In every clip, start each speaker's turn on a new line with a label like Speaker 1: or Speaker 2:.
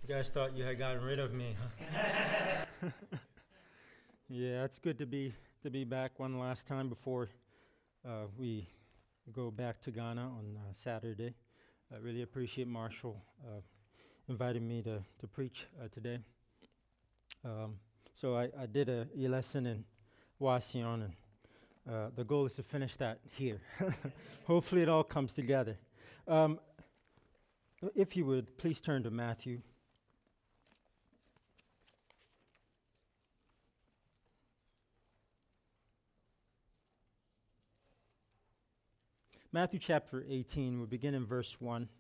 Speaker 1: You guys thought you had gotten rid of me, huh? Yeah, it's good to be back one last time before we go back to Ghana on Saturday. I really appreciate Marshall inviting me to preach today. So I did a lesson in Wasion, and the goal is to finish that here. Hopefully it all comes together. If you would, please turn to Matthew. Matthew chapter 18, we'll begin in verse 1.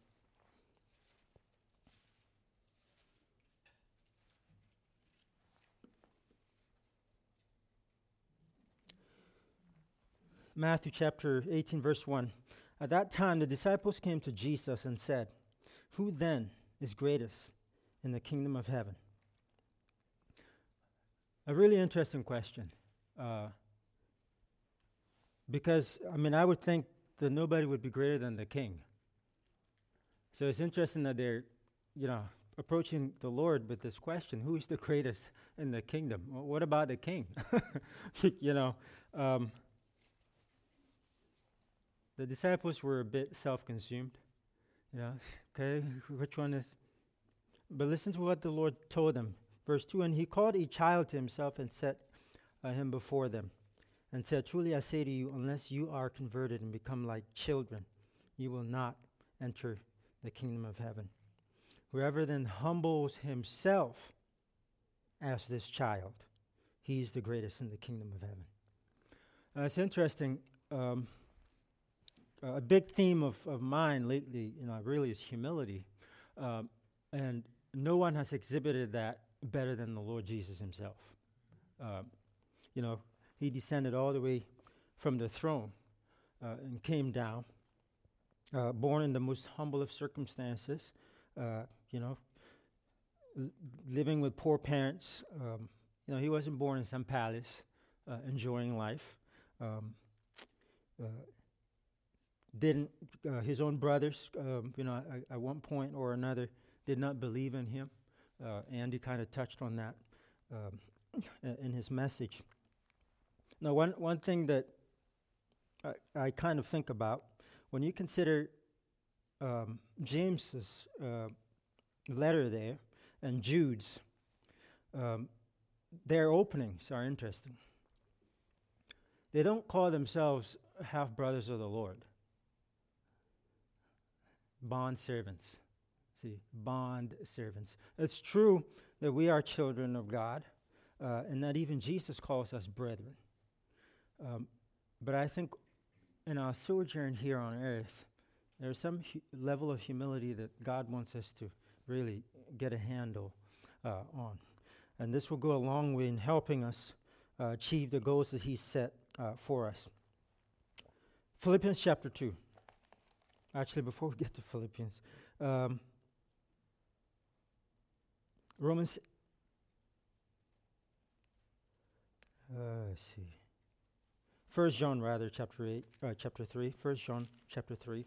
Speaker 1: Matthew chapter 18, verse 1. At that time, the disciples came to Jesus and said, "Who then is greatest in the kingdom of heaven?" A really interesting question. Because, I would think that nobody would be greater than the king. So it's interesting that they're, approaching the Lord with this question: who is the greatest in the kingdom? Well, what about the king? The disciples were a bit self-consumed. Okay, which one is? But listen to what the Lord told them. Verse 2, and he called a child to himself and set him before them, and said, "Truly I say to you, unless you are converted and become like children, you will not enter the kingdom of heaven. Whoever then humbles himself as this child, he is the greatest in the kingdom of heaven." It's interesting. A big theme of mine lately, really is humility. And no one has exhibited that better than the Lord Jesus himself. He descended all the way from the throne and came down, born in the most humble of circumstances, living with poor parents. He wasn't born in some palace, enjoying life. His own brothers, at one point or another, did not believe in him. Andy kind of touched on that in his message. Now, one thing that I kind of think about, when you consider James's letter there and Jude's, their openings are interesting. They don't call themselves half-brothers of the Lord. Bond servants. See, bond servants. It's true that we are children of God, and that even Jesus calls us brethren. But I think in our sojourn here on earth, there's some level of humility that God wants us to really get a handle on. And this will go a long way in helping us achieve the goals that He set for us. Philippians chapter 2. Actually, before we get to Philippians, Romans, let's see. 1 John, chapter 3. 1 John, chapter 3.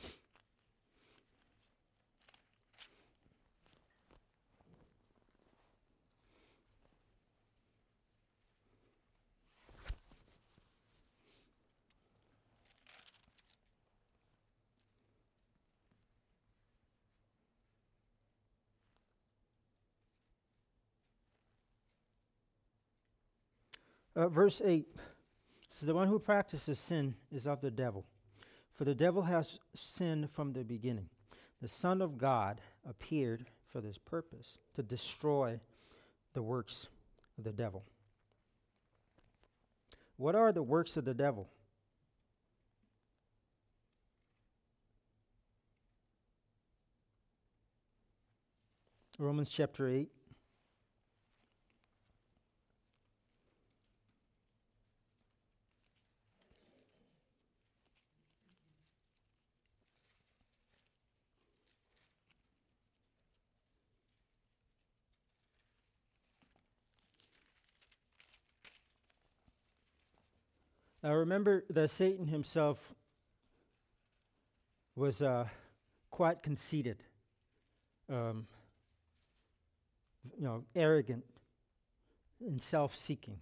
Speaker 1: Verse 8 says, "The one who practices sin is of the devil, for the devil has sinned from the beginning. The Son of God appeared for this purpose, to destroy the works of the devil." What are the works of the devil? Romans chapter 8. Now remember that Satan himself was quite conceited. arrogant and self-seeking.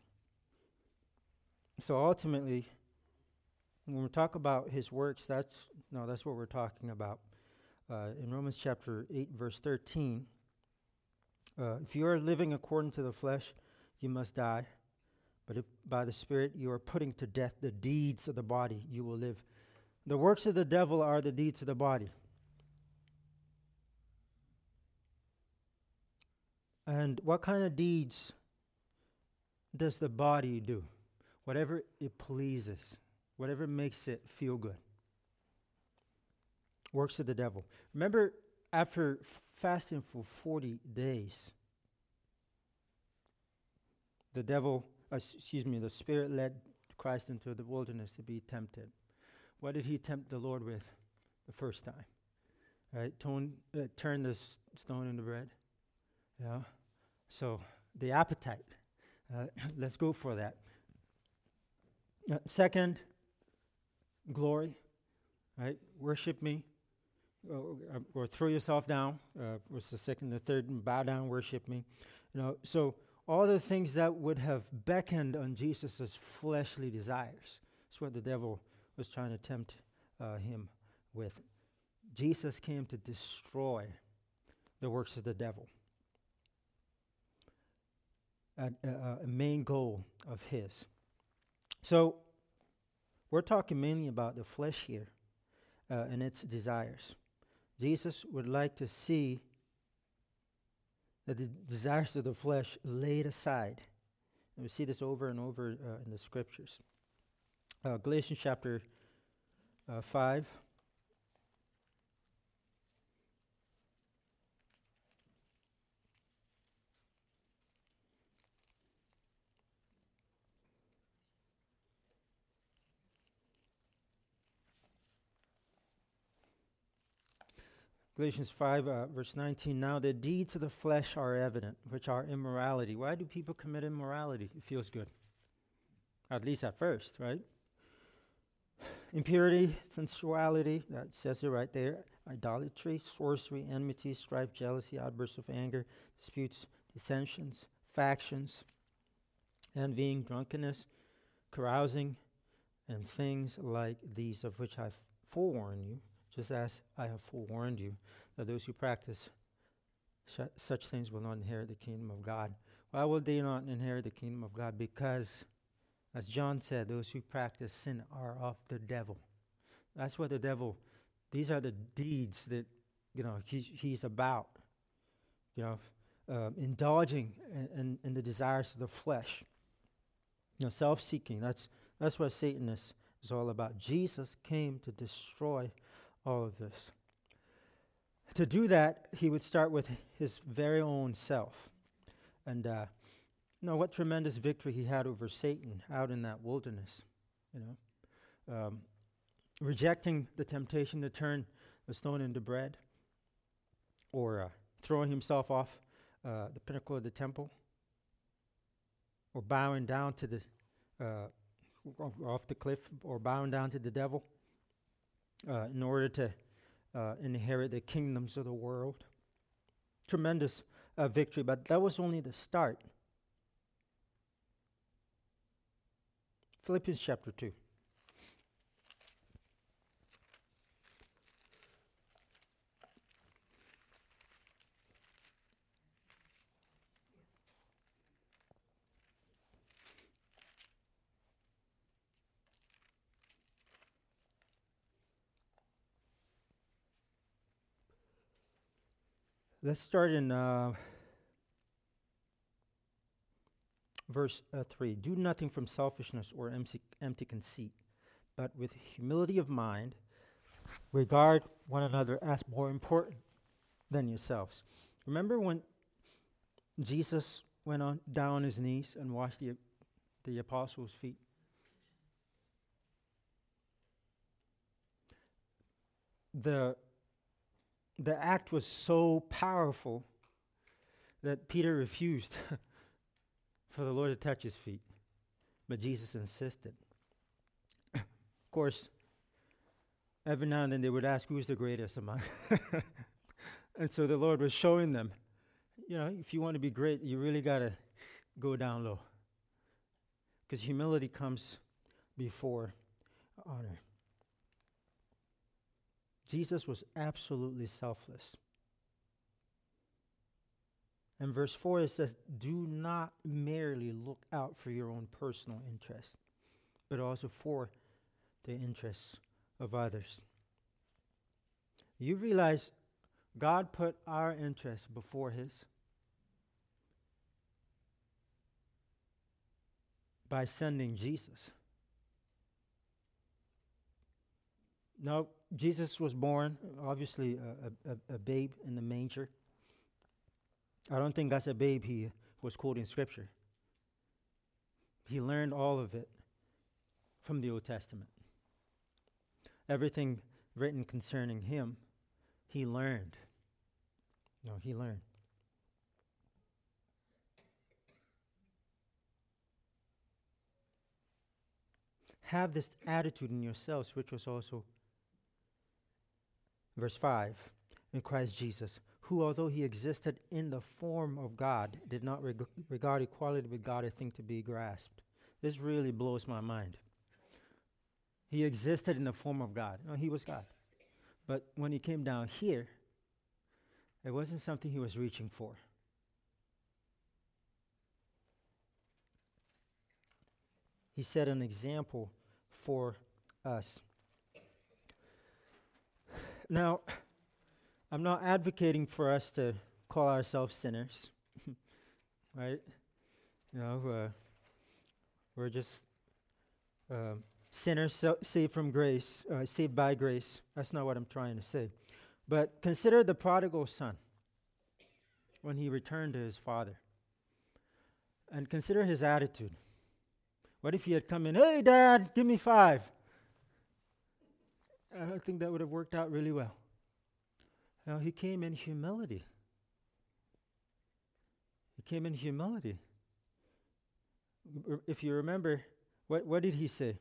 Speaker 1: So ultimately, when we talk about his works, that's what we're talking about. In Romans chapter 8, verse 13, if you are living according to the flesh, you must die. But if by the Spirit you are putting to death the deeds of the body, you will live. The works of the devil are the deeds of the body. And what kind of deeds does the body do? Whatever it pleases, whatever makes it feel good. Works of the devil. Remember, after fasting for 40 days, the Spirit led Christ into the wilderness to be tempted. What did he tempt the Lord with the first time? Right? Turn this stone into bread. Yeah. So the appetite. Let's go for that. Second, glory. Right? Worship me. Or throw yourself down. What's the second? The third, bow down, worship me. So all the things that would have beckoned on Jesus' fleshly desires. That's what the devil was trying to tempt him with. Jesus came to destroy the works of the devil. A main goal of his. So we're talking mainly about the flesh here and its desires. Jesus would like to see that the desires of the flesh laid aside. And we see this over and over in the scriptures. Galatians chapter 5. Galatians 5, verse 19, now the deeds of the flesh are evident, which are immorality. Why do people commit immorality? It feels good. At least at first, right? Impurity, sensuality, that says it right there. Idolatry, sorcery, enmity, strife, jealousy, outbursts of anger, disputes, dissensions, factions, envying, drunkenness, carousing, and things like these, of which I forewarn you, just as I have forewarned you, that those who practice such things will not inherit the kingdom of God. Why will they not inherit the kingdom of God? Because, as John said, those who practice sin are of the devil. That's what the devil, these are the deeds that, he's about. Indulging in the desires of the flesh. Self-seeking, that's what Satan is all about. Jesus came to destroy all of this. To do that, he would start with his very own self. And what tremendous victory he had over Satan out in that wilderness. Rejecting the temptation to turn the stone into bread, or throwing himself off the pinnacle of the temple, or bowing down to the off the cliff, or bowing down to the devil. In order to inherit the kingdoms of the world. Tremendous victory, but that was only the start. Philippians chapter 2. Let's start in verse 3. Do nothing from selfishness or empty conceit, but with humility of mind, regard one another as more important than yourselves. Remember when Jesus went down on his knees and washed the apostles' feet? The act was so powerful that Peter refused for the Lord to touch his feet. But Jesus insisted. Of course, every now and then they would ask, who's the greatest among? And so the Lord was showing them, if you want to be great, you really got to go down low. Because humility comes before honor. Jesus was absolutely selfless. In verse 4, it says, do not merely look out for your own personal interest, but also for the interests of others. You realize God put our interests before His by sending Jesus. Now, Jesus was born, obviously, a babe in the manger. I don't think that's a babe he was quoting Scripture. He learned all of it from the Old Testament. Everything written concerning Him, He learned. No, He learned. Have this attitude in yourselves, which was also verse 5, in Christ Jesus, who, although He existed in the form of God, did not regard equality with God a thing to be grasped. This really blows my mind. He existed in the form of God. No, He was God. But when He came down here, it wasn't something He was reaching for. He set an example for us. Now, I'm not advocating for us to call ourselves sinners, right? We're just sinners saved from grace, saved by grace. That's not what I'm trying to say. But consider the prodigal son when he returned to his father. And consider his attitude. What if he had come in, hey, Dad, give me 5? I don't think that would have worked out really well. No, he came in humility. He came in humility. If you remember, what did he say?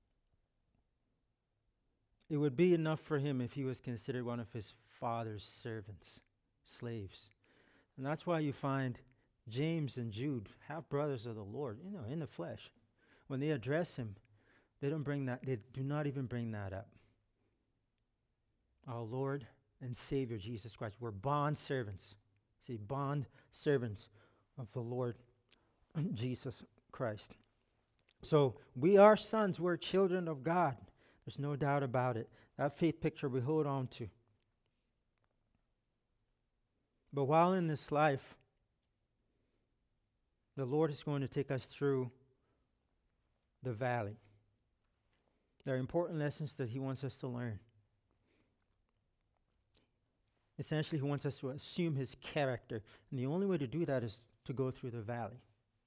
Speaker 1: It would be enough for him if he was considered one of his father's servants, slaves. And that's why you find James and Jude, half brothers of the Lord, in the flesh. When they address him, they do not even bring that up. Our Lord and Savior, Jesus Christ. We're bond servants. See, bond servants of the Lord Jesus Christ. So we are sons. We're children of God. There's no doubt about it. That faith picture we hold on to. But while in this life, the Lord is going to take us through the valley. There are important lessons that He wants us to learn. Essentially, He wants us to assume His character. And the only way to do that is to go through the valley.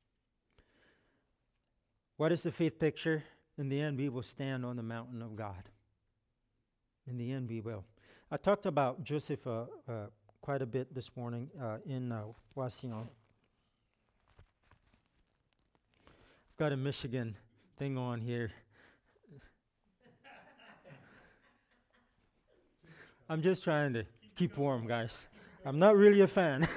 Speaker 1: What is the faith picture? In the end, we will stand on the mountain of God. In the end, we will. I talked about Joseph quite a bit this morning in Washington. I've got a Michigan thing on here. I'm just trying to keep warm, guys. I'm not really a fan.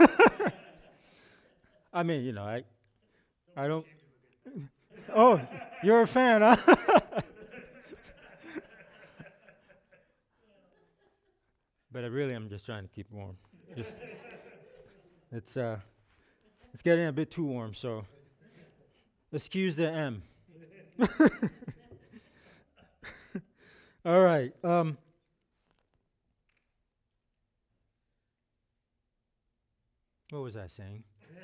Speaker 1: I mean, I don't. Oh, you're a fan, huh? But I'm just trying to keep warm. It's getting a bit too warm, so excuse the M. All right. What was I saying?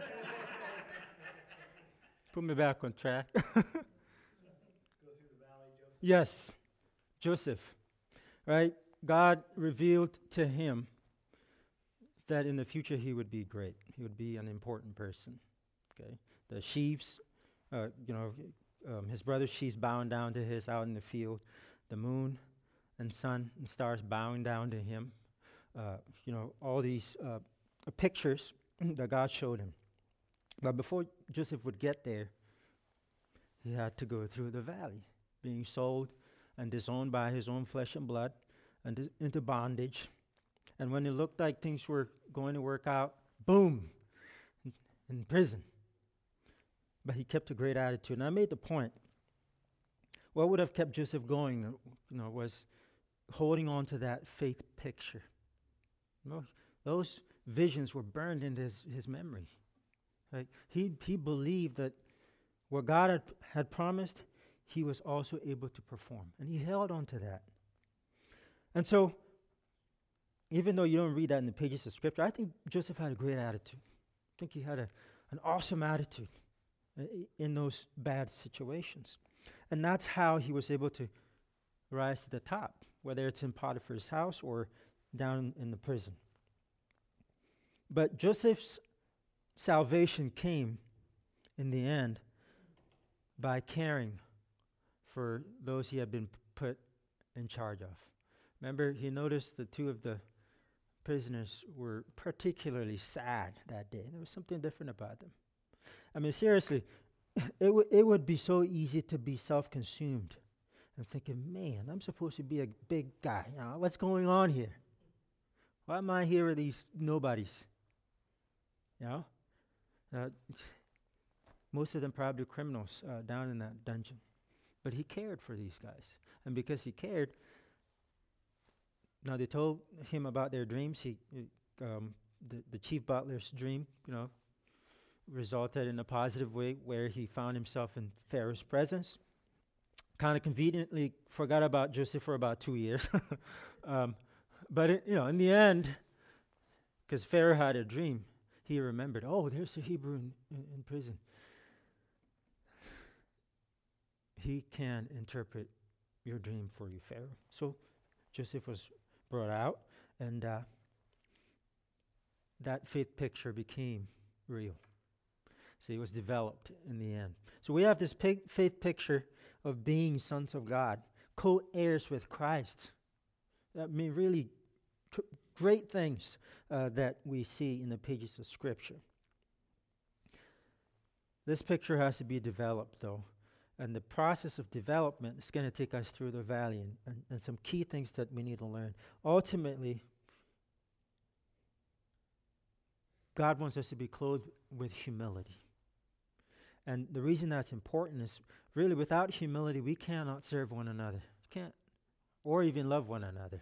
Speaker 1: Put me back on track. Yes, Joseph, right? God revealed to him that in the future he would be great. He would be an important person. Okay, the sheaves, his brother's sheaves bowing down to his out in the field, the moon and sun and stars bowing down to him. All these pictures that God showed him. But before Joseph would get there, he had to go through the valley, being sold and disowned by his own flesh and blood and into bondage. And when it looked like things were going to work out, boom, in prison. But he kept a great attitude. And I made the point, what would have kept Joseph going, was holding on to that faith picture. Those visions were burned into his memory. Right? He believed that what God had promised, he was also able to perform. And he held on to that. And so, even though you don't read that in the pages of Scripture, I think Joseph had a great attitude. I think he had an awesome attitude in those bad situations. And that's how he was able to rise to the top, whether it's in Potiphar's house or down in the prison. But Joseph's salvation came in the end by caring for those he had been put in charge of. Remember, he noticed the two of the prisoners were particularly sad that day. There was something different about them. I mean, seriously, it would be so easy to be self-consumed and thinking, man, I'm supposed to be a big guy. What's going on here? Why am I here with these nobodies? Most of them probably criminals down in that dungeon. But he cared for these guys. And because he cared, now they told him about their dreams. The chief butler's dream, resulted in a positive way where he found himself in Pharaoh's presence. Kind of conveniently forgot about Joseph for about 2 years. But in the end, because Pharaoh had a dream, he remembered, there's a Hebrew in prison. He can interpret your dream for you, Pharaoh. So Joseph was brought out, and that faith picture became real. So it was developed in the end. So we have this faith picture of being sons of God, co-heirs with Christ. I mean, really great things that we see in the pages of Scripture. This picture has to be developed, though. And the process of development is going to take us through the valley and some key things that we need to learn. Ultimately, God wants us to be clothed with humility. And the reason that's important is really without humility, we cannot serve one another. Can't, or even love one another.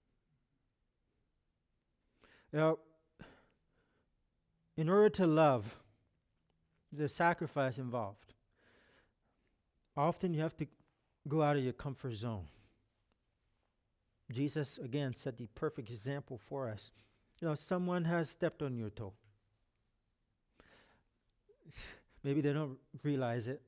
Speaker 1: In order to love, there's sacrifice involved. Often you have to go out of your comfort zone. Jesus, again, set the perfect example for us. Someone has stepped on your toe. Maybe they don't realize it.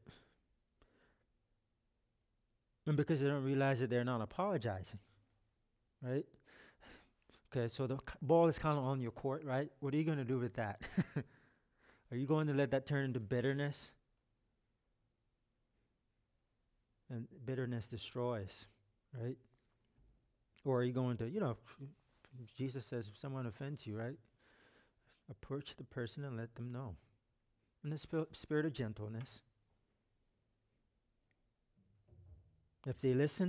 Speaker 1: And because they don't realize it, they're not apologizing. Right? Okay, so the ball is kind of on your court, right? What are you going to do with that? Are you going to let that turn into bitterness? And bitterness destroys, right? Or are you going to, Jesus says if someone offends you, right? Approach the person and let them know. In the spirit of gentleness. If they listen,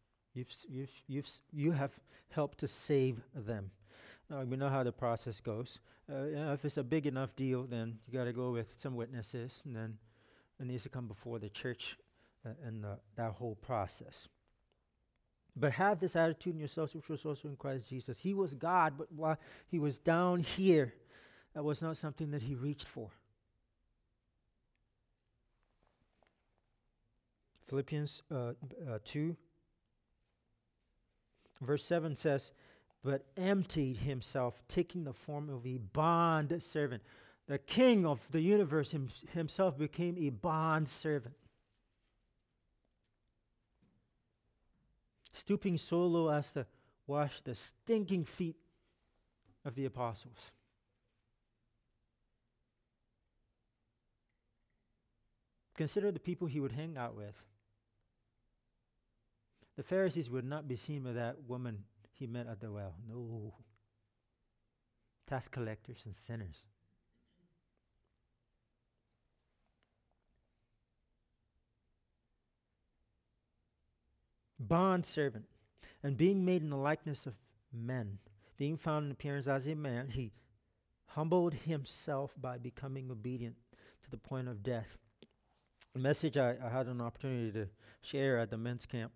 Speaker 1: you have helped to save them. Now, we know how the process goes. If it's a big enough deal, then you got to go with some witnesses, and then it needs to come before the church and that whole process. But have this attitude in yourselves, which was also in Christ Jesus. He was God, but while he was down here, that was not something that he reached for. Philippians 2, verse 7 says, but emptied himself, taking the form of a bond servant. The king of the universe himself became a bond servant. Stooping so low as to wash the stinking feet of the apostles. Consider the people he would hang out with. The Pharisees would not be seen by that woman he met at the well. No. Tax collectors and sinners. Bond servant, and being made in the likeness of men, being found in appearance as a man, he humbled himself by becoming obedient to the point of death. A message I had an opportunity to share at the men's camp,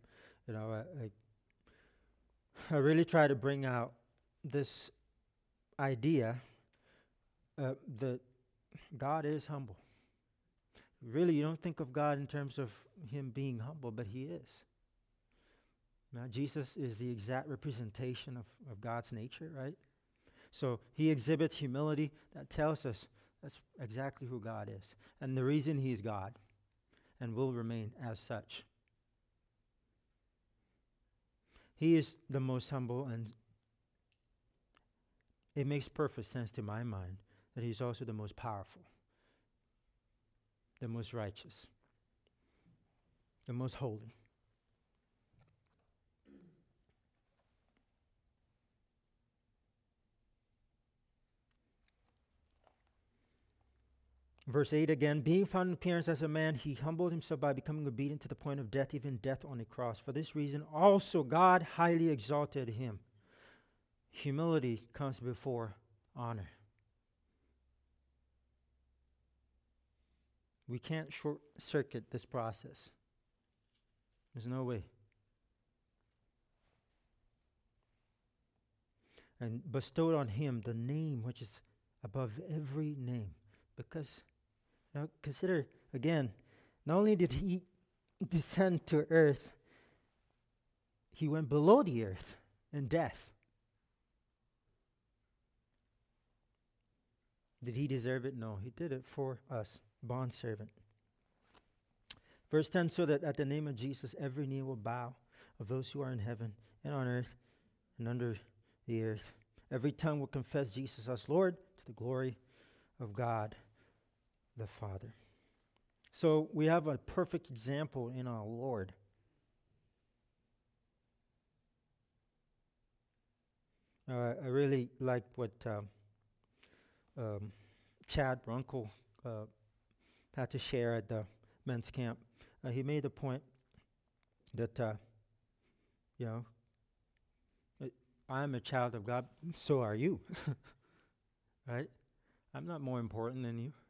Speaker 1: I really try to bring out this idea that God is humble. Really, you don't think of God in terms of him being humble, but he is. Now, Jesus is the exact representation of God's nature, right? So he exhibits humility. That tells us that's exactly who God is. And the reason he is God and will remain as such. He is the most humble, and it makes perfect sense to my mind that he's also the most powerful, the most righteous, the most holy. Verse 8 again, being found in appearance as a man, he humbled himself by becoming obedient to the point of death, even death on a cross. For this reason also God highly exalted him. Humility comes before honor. We can't short-circuit this process. There's no way. And bestowed on him the name which is above every name. Because, now consider, again, not only did he descend to earth, he went below the earth in death. Did he deserve it? No, he did it for us, bondservant. Verse 10, so that at the name of Jesus every knee will bow, of those who are in heaven and on earth and under the earth. Every tongue will confess Jesus as Lord to the glory of God the Father. So we have a perfect example in our Lord. I really like what Chad Brunkel had to share at the men's camp. He made the point that, I'm a child of God, so are you. Right? I'm not more important than you.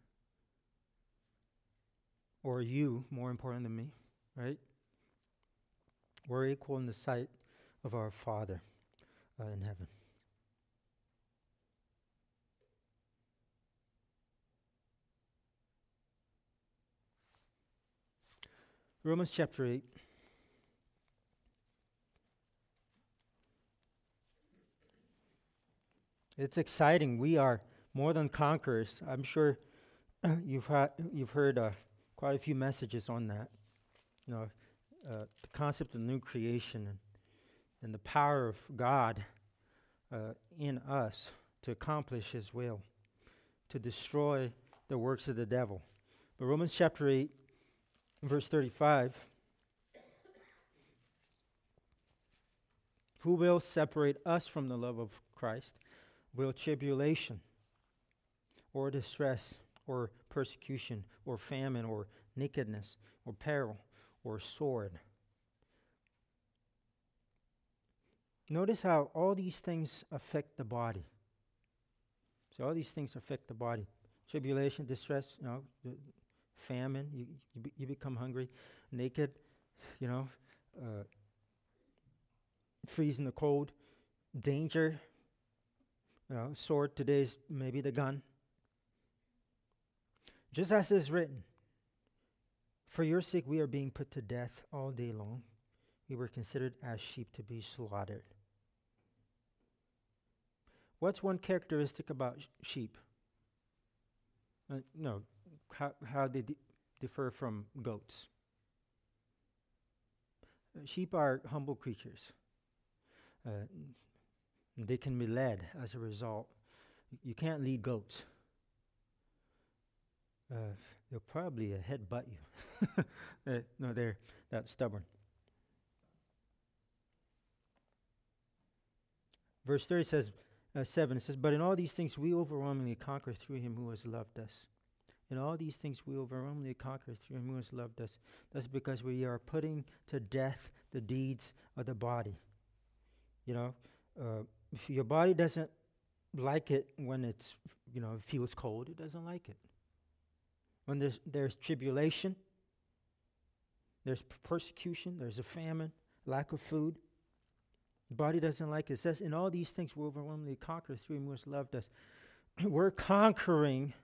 Speaker 1: Or you more important than me, right? We're equal in the sight of our Father in heaven. Romans chapter 8. It's exciting. We are more than conquerors. I'm sure you've heard quite a few messages on that. The concept of new creation and the power of God in us to accomplish his will, to destroy the works of the devil. But Romans chapter 8, verse 35, who will separate us from the love of Christ? Will tribulation or distress or persecution or famine or nakedness or peril or sword? Notice how all these things affect the body. So all these things affect the body. Tribulation, distress, famine, you become hungry, naked, freeze in the cold, danger, sword, today's maybe the gun. Just as is written, for your sake we are being put to death all day long. We were considered as sheep to be slaughtered. What's one characteristic about sheep? How they differ from goats. Sheep are humble creatures. They can be led as a result. You can't lead goats. They'll probably headbutt you. No, they're that stubborn. Verse 30 says, 7, it says, but in all these things we overwhelmingly conquer through him who has loved us. In all these things we overwhelmingly conquer through him who has loved us. That's because we are putting to death the deeds of the body. If your body doesn't like it when it feels cold. It doesn't like it. When there's tribulation, there's persecution, there's a famine, lack of food. The body doesn't like it. It says, in all these things we overwhelmingly conquer through him who has loved us. We're conquering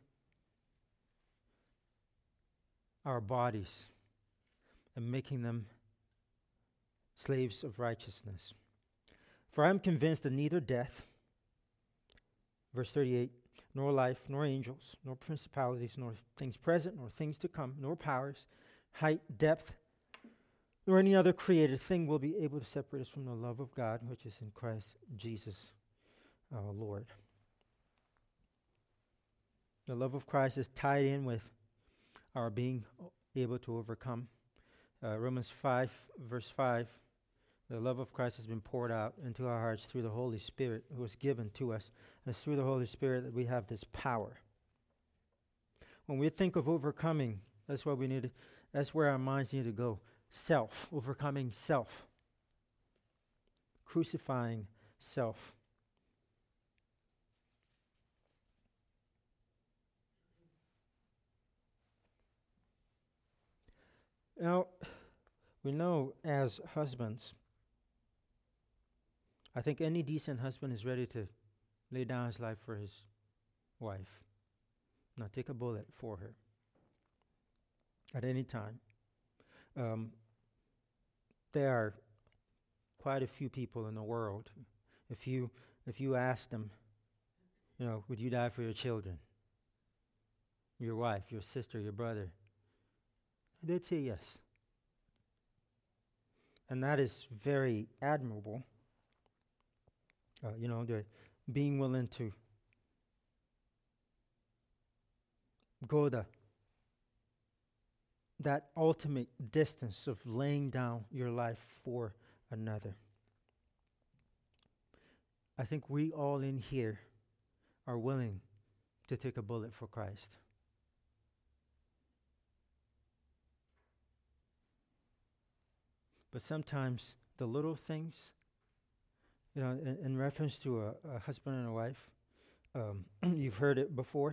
Speaker 1: our bodies and making them slaves of righteousness. For I am convinced that neither death, verse 38, nor life, nor angels, nor principalities, nor things present, nor things to come, nor powers, height, depth, nor any other created thing will be able to separate us from the love of God, which is in Christ Jesus our Lord. The love of Christ is tied in with our being able to overcome. Romans 5, verse 5, the love of Christ has been poured out into our hearts through the Holy Spirit who was given to us. And it's through the Holy Spirit that we have this power. When we think of overcoming, that's where our minds need to go. Self, overcoming self, crucifying self. Now, we know as husbands, I think any decent husband is ready to lay down his life for his wife, not take a bullet for her at any time. There are quite a few people in the world. If you ask them, would you die for your children, your wife, your sister, your brother, they'd say yes. And that is very admirable. The being willing to go that ultimate distance of laying down your life for another. I think we all in here are willing to take a bullet for Christ. But sometimes the little things, in reference to a husband and a wife, you've heard it before.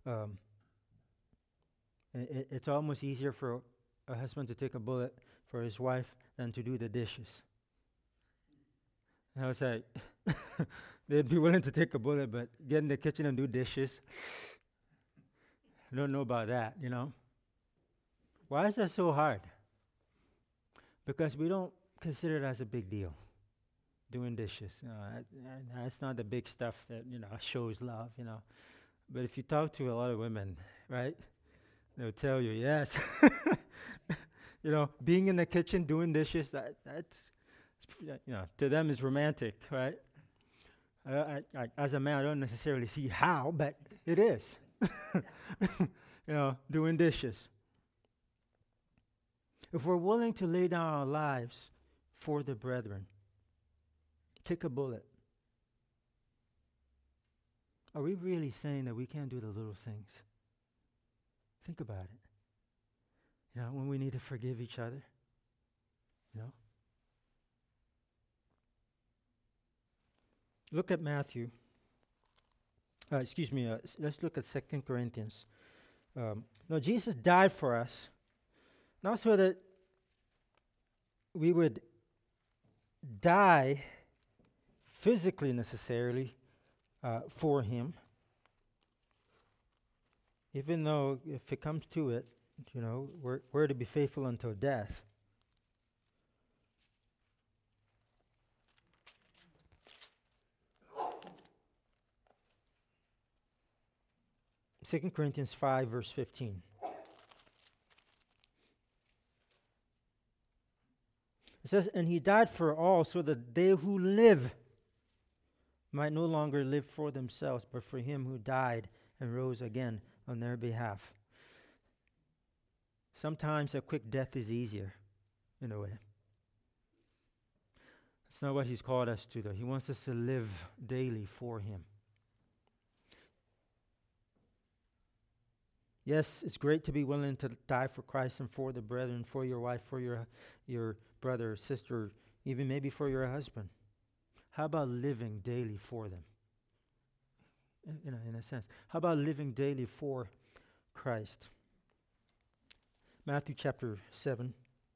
Speaker 1: It's almost easier for a husband to take a bullet for his wife than to do the dishes. And I was like, they'd be willing to take a bullet, but get in the kitchen and do dishes, I don't know about that, Why is that so hard? Because we don't consider it as a big deal, doing dishes. That's not the big stuff that, shows love, But if you talk to a lot of women, right, they'll tell you, yes. Being in the kitchen, doing dishes, that's to them is romantic, right? As a man, I don't necessarily see how, but it is. Doing dishes. If we're willing to lay down our lives for the brethren, take a bullet. Are we really saying that we can't do the little things? Think about it. When we need to forgive each other, Look at Matthew. Let's look at 2 Corinthians. Jesus died for us, not so that we would die physically necessarily for him, even though if it comes to it, we're to be faithful until death. Second Corinthians 5, verse 15. It says, and he died for all so that they who live might no longer live for themselves, but for him who died and rose again on their behalf. Sometimes a quick death is easier, in a way. That's not what he's called us to, though. He wants us to live daily for him. Yes, it's great to be willing to die for Christ and for the brethren, for your wife, for your brother or sister, even maybe for your husband. How about living daily for them? in a sense. How about living daily for Christ? Matthew chapter 7.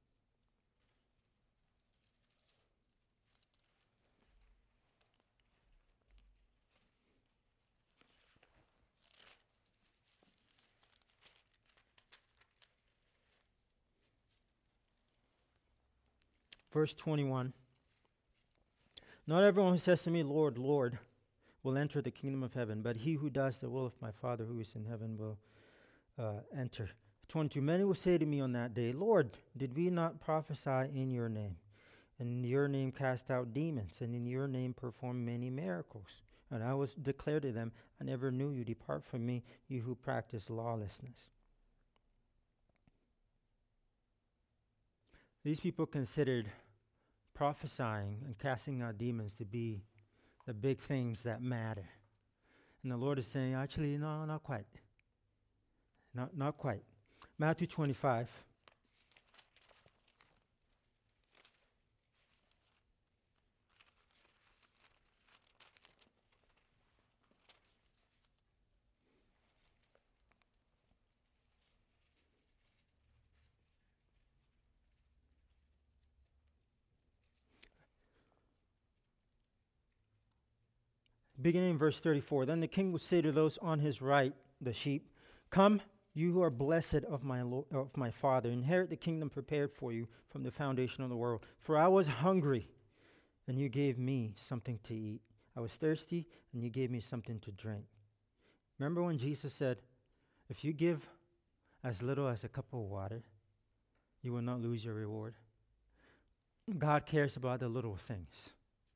Speaker 1: Verse 21. Not everyone who says to me, Lord, Lord, will enter the kingdom of heaven, but he who does the will of my Father who is in heaven will enter. 22. Many will say to me on that day, Lord, did we not prophesy in your name? And in your name cast out demons, and in your name perform many miracles? And I will declare to them, I never knew you. Depart from me, you who practice lawlessness. These people considered prophesying and casting out demons to be the big things that matter. And the Lord is saying, actually, no, not quite. Not quite. Matthew 25. Beginning in verse 34, then the king will say to those on his right, the sheep, come, you who are blessed of my Father, inherit the kingdom prepared for you from the foundation of the world. For I was hungry, and you gave me something to eat. I was thirsty, and you gave me something to drink. Remember when Jesus said, if you give as little as a cup of water, you will not lose your reward? God cares about the little things.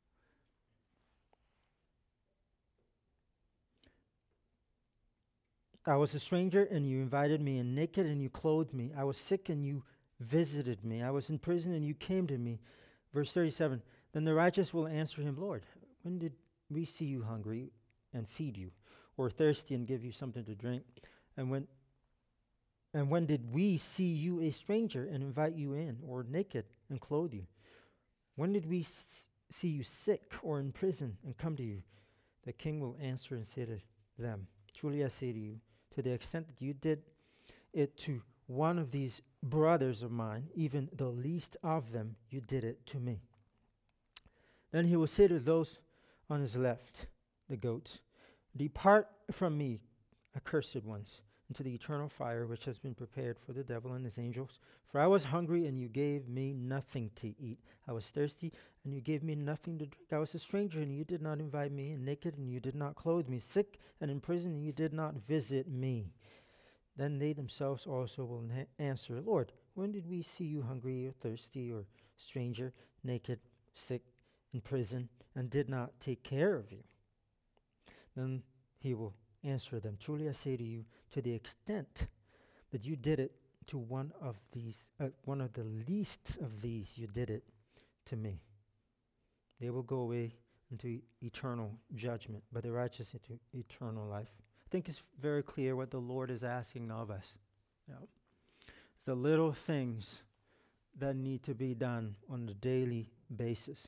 Speaker 1: I was a stranger, and you invited me, and naked, and you clothed me. I was sick, and you visited me. I was in prison, and you came to me. Verse 37, then the righteous will answer him, Lord, when did we see you hungry and feed you, or thirsty and give you something to drink? And when did we see you a stranger and invite you in, or naked and clothe you? When did we see you sick or in prison and come to you? The king will answer and say to them, truly I say to you, to the extent that you did it to one of these brothers of mine, even the least of them, you did it to me. Then he will say to those on his left, the goats, depart from me, accursed ones, into the eternal fire which has been prepared for the devil and his angels. For I was hungry, and you gave me nothing to eat. I was thirsty, and you gave me nothing to drink. I was a stranger, and you did not invite me, and naked, and you did not clothe me, sick and in prison, and you did not visit me. Then they themselves also will answer, Lord, when did we see you hungry or thirsty or stranger, naked, sick, in prison, and did not take care of you? Then he will answer them, truly I say to you, to the extent that you did it to one of the least of these, you did it to me. They will go away into eternal judgment, but the righteous into eternal life. I think it's very clear what the Lord is asking of us. You know, the little things that need to be done on a daily basis.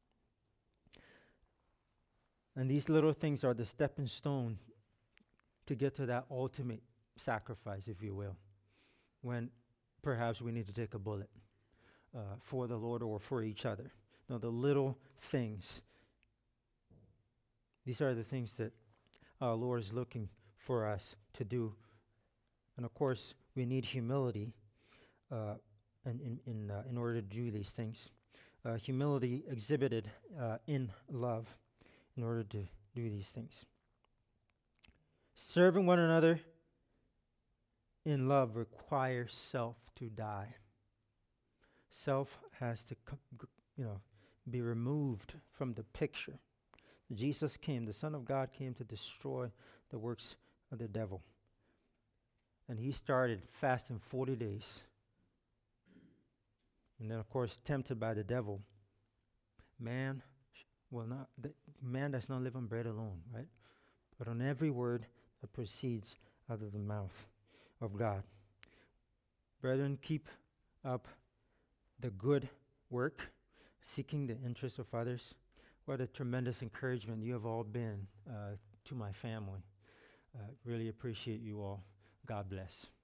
Speaker 1: And these little things are the stepping stone to get to that ultimate sacrifice, if you will, when perhaps we need to take a bullet for the Lord or for each other. No, the little things. These are the things that our Lord is looking for us to do. And of course, we need humility in order to do these things. Humility exhibited in love in order to do these things. Serving one another in love requires self to die. Self has to be removed from the picture. Jesus came, the Son of God came to destroy the works of the devil. And he started fasting 40 days. And then, of course, tempted by the devil. Man does not live on bread alone, right? But on every word that proceeds out of the mouth of God. Brethren, keep up the good work, seeking the interests of others. What a tremendous encouragement you have all been to my family. Really appreciate you all. God bless.